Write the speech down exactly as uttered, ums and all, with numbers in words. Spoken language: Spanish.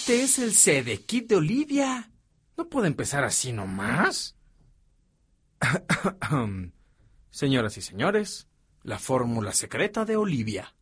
Este es el CD Kit de Olivia. No puede empezar así nomás. Señoras y señores, la fórmula secreta de Olivia.